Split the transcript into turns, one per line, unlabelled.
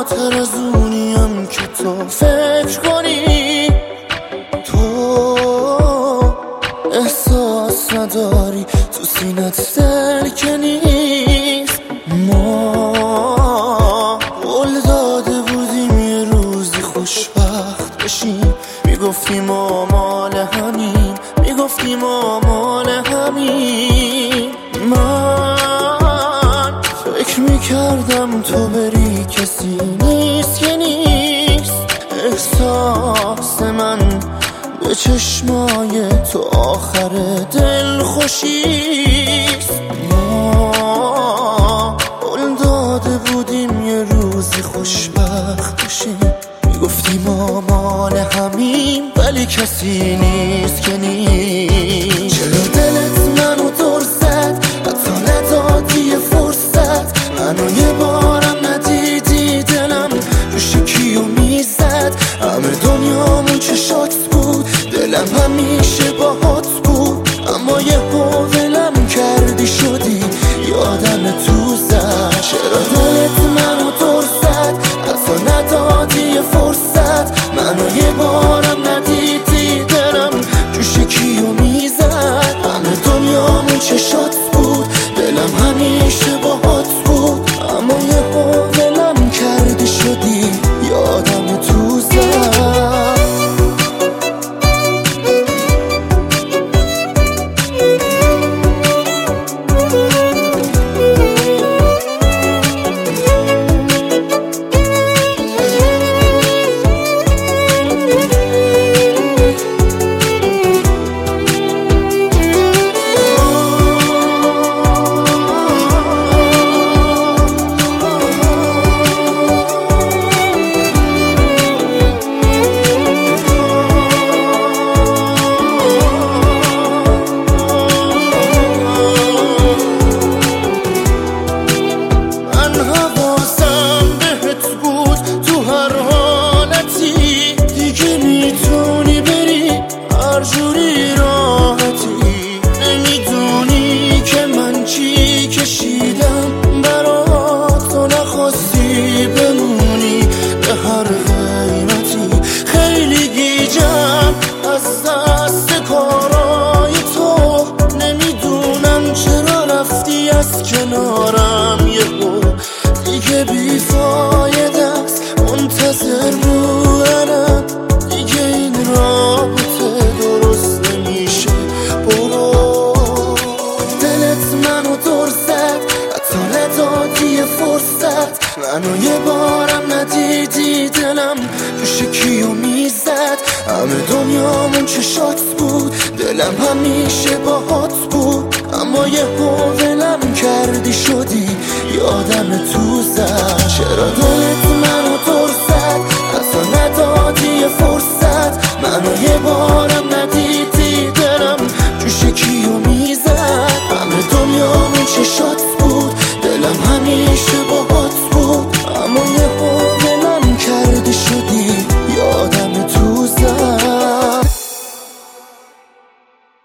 بالاتر از اونیم که تو فکر کنی. تو احساس نداری تو سینت دل که نیست. ما قول داده بودیم یه روزی خوشبخت بشیم، میگفتیم آمال همین، میگفتیم آمال همین. من فکر میکردم تو بری کسی نیست که نیست. احساس من به چشمای تو آخر دل خوشیست. ما قول داده بودیم یه روزی خوشبخت بشیم، میگفتیم آمال همین، ولی کسی نیست که نیست. چرا دلت منو دور زد، حتی ندادی یه فرصت، منو یه بارم ندیدی، دلم روش کیو میزد. همه دنیامون چشات بود، دلم همیشه باهات بود، اما یه ولم کردی شدی یادم تو زد. چرا دلت منو دور زد، حتی ندادی یه فرصت، منو یه بارم ندیدی، دلم جوش کیو میزد. همه دنیامون چشات بود، دلم همیشه باهات بود، اما یه ولم کردی شدی یادم تو زد. کنارم یهو دیگه بیفایده است، منتظر بودنم دیگه این رابطه درست نمیشه. برو دلت منو دور زد، حتی ندادی یه فرصت، منو یه بارم ندیدی، دلم روش کیو میزد. همه دنیامون چشات بود، دلم همیشه باهات بود، اما یه ولم کردی شدی یادم تو